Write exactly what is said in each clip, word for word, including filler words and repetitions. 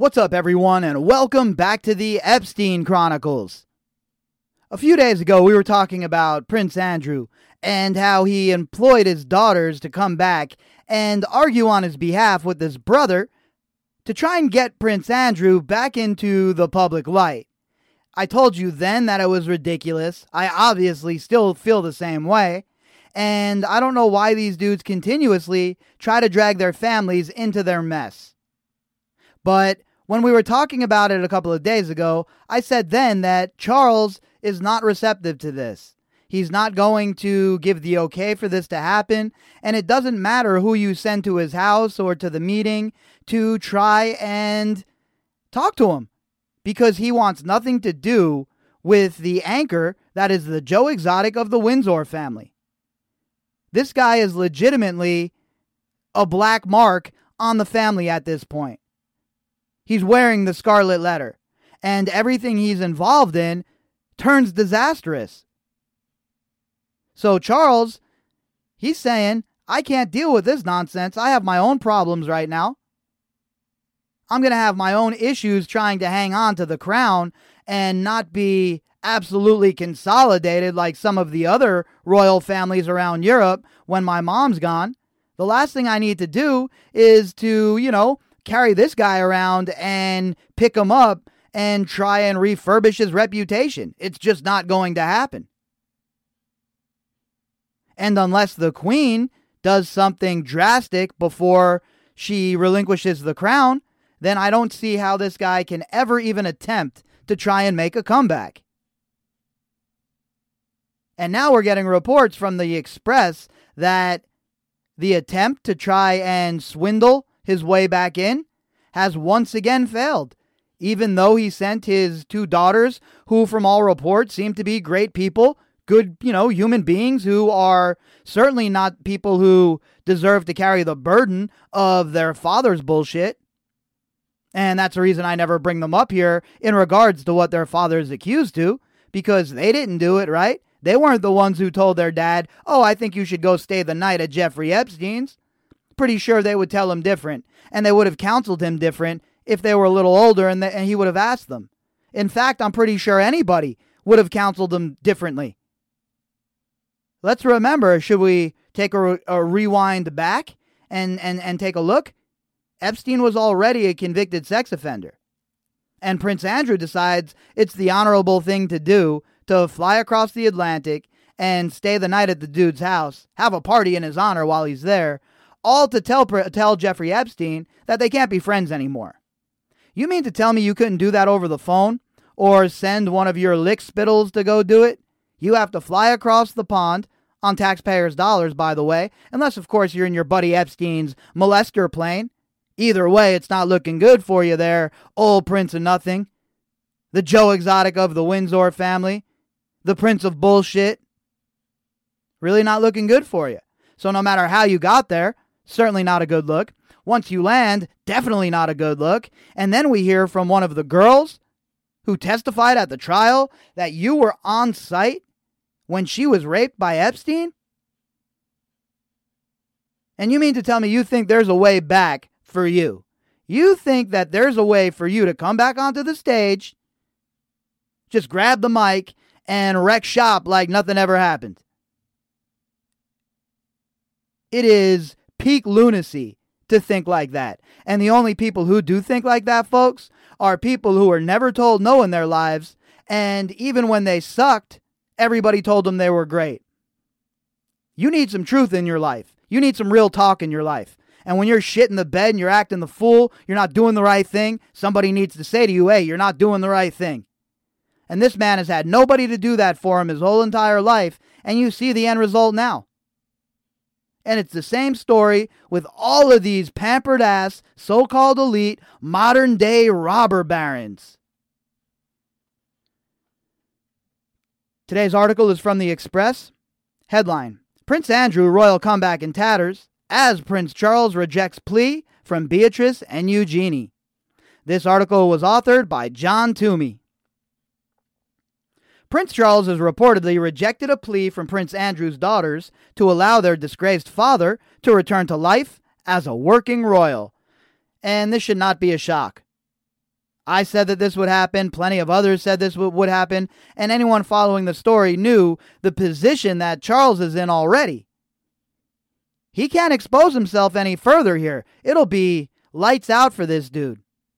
What's up, everyone, and welcome back to the Epstein Chronicles. A few days ago, we were talking about Prince Andrew and how he employed his daughters to come back and argue on his behalf with his brother to try and get Prince Andrew back into the public light. I told you then that it was ridiculous. I obviously still feel the same way. And I don't know why these dudes continuously try to drag their families into their mess. But when we were talking about it a couple of days ago, I said then that Charles is not receptive to this. He's not going to give the okay for this to happen, and it doesn't matter who you send to his house or to the meeting to try and talk to him, because he wants nothing to do with the anchor that is the Joe Exotic of the Windsor family. This guy is legitimately a black mark on the family at this point. He's wearing the scarlet letter, and everything he's involved in turns disastrous. So Charles, he's saying, I can't deal with this nonsense. I have my own problems right now. I'm going to have my own issues trying to hang on to the crown and not be absolutely consolidated like some of the other royal families around Europe when my mom's gone. The last thing I need to do is to, you know, carry this guy around and pick him up and try and refurbish his reputation. It's just not going to happen. And unless the Queen does something drastic before she relinquishes the crown, then I don't see how this guy can ever even attempt to try and make a comeback. And now we're getting reports from the Express that the attempt to try and swindle his way back in has once again failed, even though he sent his two daughters, who from all reports seem to be great people, good, you know, human beings who are certainly not people who deserve to carry the burden of their father's bullshit. And that's the reason I never bring them up here in regards to what their father is accused to, because they didn't do it, right? They weren't the ones who told their dad, oh, I think you should go stay the night at Jeffrey Epstein's. Pretty sure they would tell him different, and they would have counseled him different if they were a little older and, the, and he would have asked them. In fact, I'm pretty sure anybody would have counseled him differently. Let's remember, should we take a, a rewind back and, and, and take a look? Epstein was already a convicted sex offender. And Prince Andrew decides it's the honorable thing to do to fly across the Atlantic and stay the night at the dude's house, have a party in his honor while he's there, all to tell tell Jeffrey Epstein that they can't be friends anymore. You mean to tell me you couldn't do that over the phone or send one of your lick spittles to go do it? You have to fly across the pond, on taxpayers' dollars, by the way, unless, of course, you're in your buddy Epstein's molester plane. Either way, it's not looking good for you there, old Prince of Nothing. The Joe Exotic of the Windsor family. The Prince of Bullshit. Really not looking good for you. So no matter how you got there, certainly not a good look. Once you land, definitely not a good look. And then we hear from one of the girls who testified at the trial that you were on site when she was raped by Epstein? And you mean to tell me you think there's a way back for you? You think that there's a way for you to come back onto the stage, just grab the mic, and wreck shop like nothing ever happened? It is peak lunacy to think like that. And the only people who do think like that, folks, are people who were never told no in their lives. And even when they sucked, everybody told them they were great. You need some truth in your life. You need some real talk in your life. And when you're shit in the bed and you're acting the fool, you're not doing the right thing, somebody needs to say to you, hey, you're not doing the right thing. And this man has had nobody to do that for him his whole entire life. And you see the end result now. And it's the same story with all of these pampered ass, so-called elite, modern day robber barons. Today's article is from the Express. Headline: Prince Andrew royal comeback in tatters as Prince Charles rejects plea from Beatrice and Eugenie. This article was authored by John Toomey. Prince Charles has reportedly rejected a plea from Prince Andrew's daughters to allow their disgraced father to return to life as a working royal. And this should not be a shock. I said that this would happen. Plenty of others said this would, would happen. And anyone following the story knew the position that Charles is in already. He can't expose himself any further here. It'll be lights out for this dude.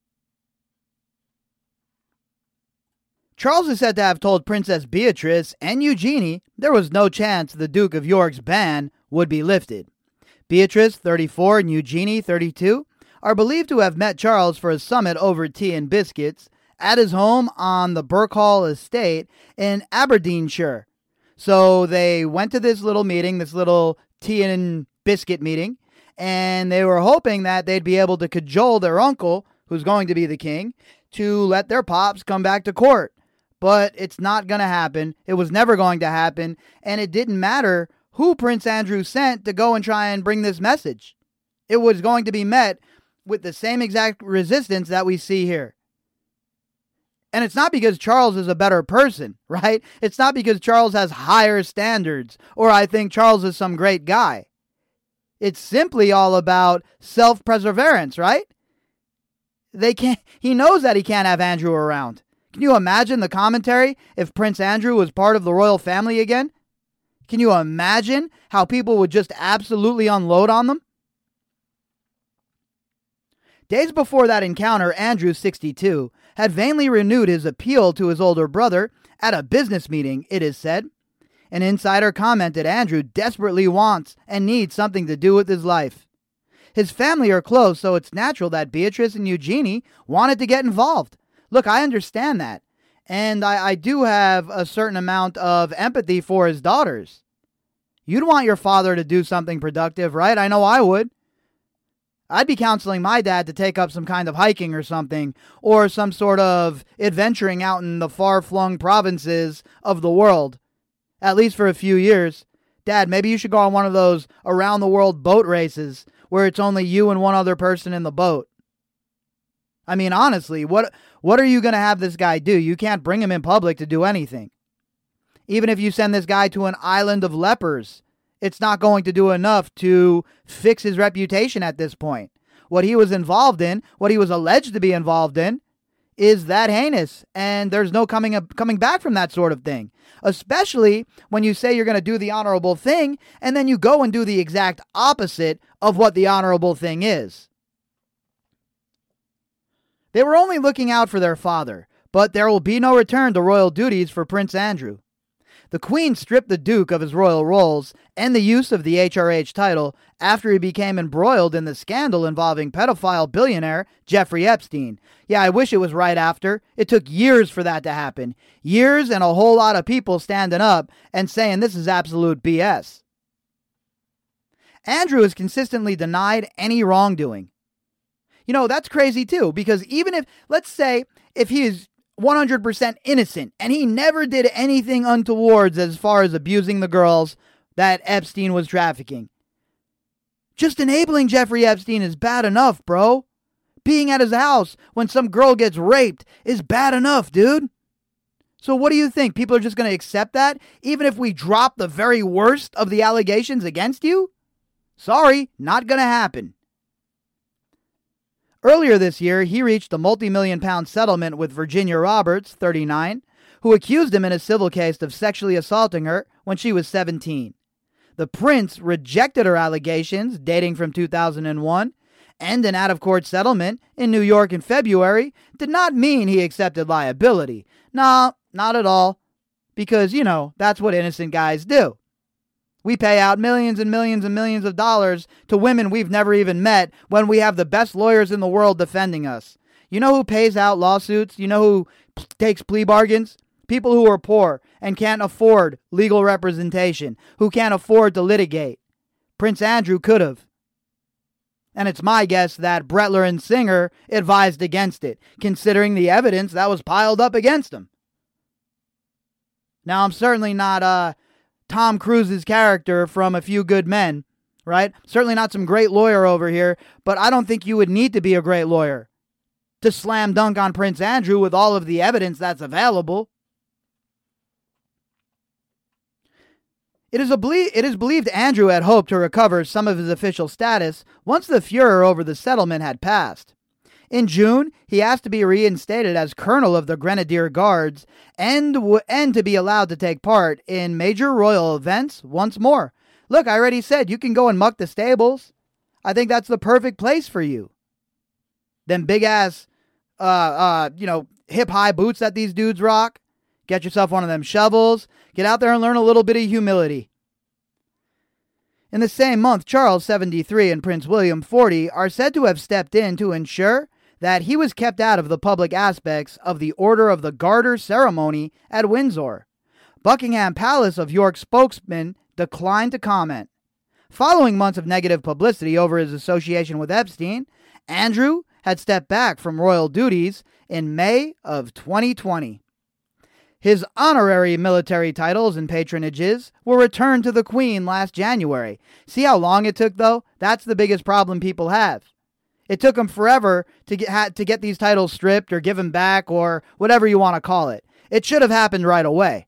Charles is said to have told Princess Beatrice and Eugenie there was no chance the Duke of York's ban would be lifted. Beatrice, thirty-four, and Eugenie, thirty-two, are believed to have met Charles for a summit over tea and biscuits at his home on the Birkhall estate in Aberdeenshire. So they went to this little meeting, this little tea and biscuit meeting, and they were hoping that they'd be able to cajole their uncle, who's going to be the king, to let their pops come back to court. But it's not going to happen. It was never going to happen, and it didn't matter who Prince Andrew sent to go and try and bring this message. It was going to be met with the same exact resistance that we see here. And it's not because Charles is a better person, right? It's not because Charles has higher standards, or I think Charles is some great guy. It's simply all about self-perseverance, right? They can't, he knows that he can't have Andrew around. Can you imagine the commentary if Prince Andrew was part of the royal family again? Can you imagine how people would just absolutely unload on them? Days before that encounter, Andrew, sixty-two, had vainly renewed his appeal to his older brother at a business meeting, it is said. An insider commented Andrew desperately wants and needs something to do with his life. His family are close, so it's natural that Beatrice and Eugenie wanted to get involved. Look, I understand that. And I, I do have a certain amount of empathy for his daughters. You'd want your father to do something productive, right? I know I would. I'd be counseling my dad to take up some kind of hiking or something, or some sort of adventuring out in the far-flung provinces of the world, at least for a few years. Dad, maybe you should go on one of those around-the-world boat races where it's only you and one other person in the boat. I mean, honestly, what what are you going to have this guy do? You can't bring him in public to do anything. Even if you send this guy to an island of lepers, it's not going to do enough to fix his reputation at this point. What he was involved in, what he was alleged to be involved in, is that heinous, and there's no coming up, coming back from that sort of thing. Especially when you say you're going to do the honorable thing, and then you go and do the exact opposite of what the honorable thing is. They were only looking out for their father, but there will be no return to royal duties for Prince Andrew. The Queen stripped the Duke of his royal roles and the use of the H R H title after he became embroiled in the scandal involving pedophile billionaire Jeffrey Epstein. Yeah, I wish it was right after. It took years for that to happen. Years and a whole lot of people standing up and saying this is absolute B S. Andrew has consistently denied any wrongdoing. You know, that's crazy too, because even if, let's say, if he is one hundred percent innocent and he never did anything untowards as far as abusing the girls that Epstein was trafficking, just enabling Jeffrey Epstein is bad enough, bro. Being at his house when some girl gets raped is bad enough, dude. So what do you think? People are just going to accept that, even if we drop the very worst of the allegations against you? Sorry, not going to happen. Earlier this year, he reached a multi-million pound settlement with Virginia Roberts, thirty-nine, who accused him in a civil case of sexually assaulting her when she was seventeen. The prince rejected her allegations dating from two thousand one, and an out-of-court settlement in New York in February did not mean he accepted liability. No, not at all. Because, you know, that's what innocent guys do. We pay out millions and millions and millions of dollars to women we've never even met when we have the best lawyers in the world defending us. You know who pays out lawsuits? You know who p- takes plea bargains? People who are poor and can't afford legal representation, who can't afford to litigate. Prince Andrew could have. And it's my guess that Brettler and Singer advised against it, considering the evidence that was piled up against him. Now, I'm certainly not uh, Tom Cruise's character from A Few Good Men, right? Certainly not some great lawyer over here, but I don't think you would need to be a great lawyer to slam dunk on Prince Andrew with all of the evidence that's available. It is, a ble- it is believed Andrew had hoped to recover some of his official status once the furor over the settlement had passed. In June, he asked to be reinstated as colonel of the Grenadier Guards and, w- and to be allowed to take part in major royal events once more. Look, I already said you can go and muck the stables. I think that's the perfect place for you. Them big ass, uh, uh, you know, hip high boots that these dudes rock. Get yourself one of them shovels. Get out there and learn a little bit of humility. In the same month, Charles, seventy-three, and Prince William, forty, are said to have stepped in to ensure that he was kept out of the public aspects of the Order of the Garter ceremony at Windsor. Buckingham Palace of York spokesman declined to comment. Following months of negative publicity over his association with Epstein, Andrew had stepped back from royal duties in May of twenty twenty. His honorary military titles and patronages were returned to the Queen last January. See how long it took, though? That's the biggest problem people have. It took them forever to get ha- to get these titles stripped or given back or whatever you want to call it. It should have happened right away.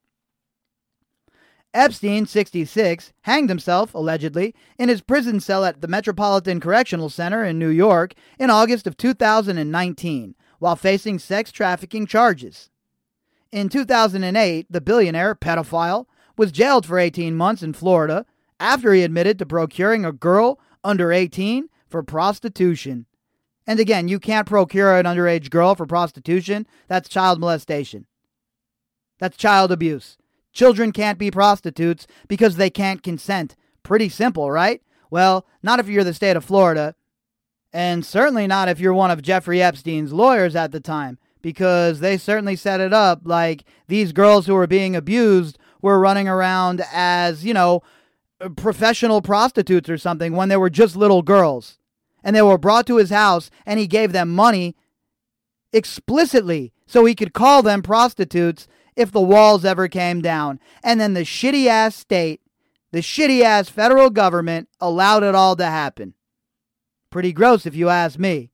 Epstein, sixty-six, hanged himself, allegedly, in his prison cell at the Metropolitan Correctional Center in New York in August of two thousand nineteen, while facing sex trafficking charges. In two thousand eight, the billionaire pedophile was jailed for eighteen months in Florida after he admitted to procuring a girl under eighteen for prostitution. And again, you can't procure an underage girl for prostitution. That's child molestation. That's child abuse. Children can't be prostitutes because they can't consent. Pretty simple, right? Well, not if you're the state of Florida, and certainly not if you're one of Jeffrey Epstein's lawyers at the time, because they certainly set it up like these girls who were being abused were running around as, you know, professional prostitutes or something when they were just little girls. And they were brought to his house and he gave them money explicitly so he could call them prostitutes if the walls ever came down. And then the shitty ass state, the shitty ass federal government allowed it all to happen. Pretty gross if you ask me.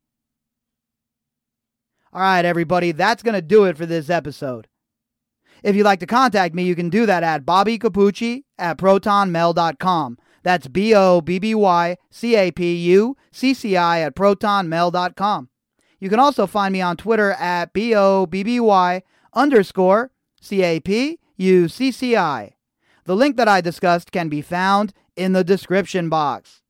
All right, everybody, that's going to do it for this episode. If you'd like to contact me, you can do that at Bobby Capucci at proton mail dot com. That's B O B B Y C A P U C C I at proton mail dot com. You can also find me on Twitter at B O B B Y underscore C A P U C C I. The link that I discussed can be found in the description box.